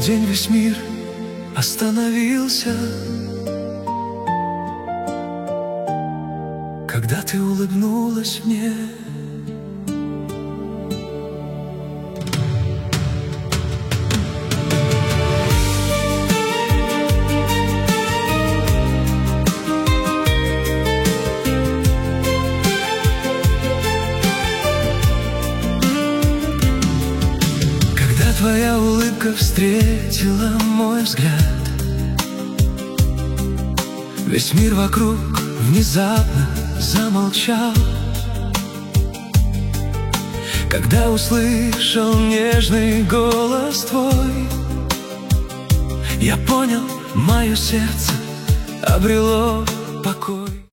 день весь мир остановился, когда ты улыбнулась мне. Когда твоя улыбка встретила мой взгляд, весь мир вокруг внезапно замолчал. Когда услышал нежный голос твой, я понял, мое сердце обрело покой.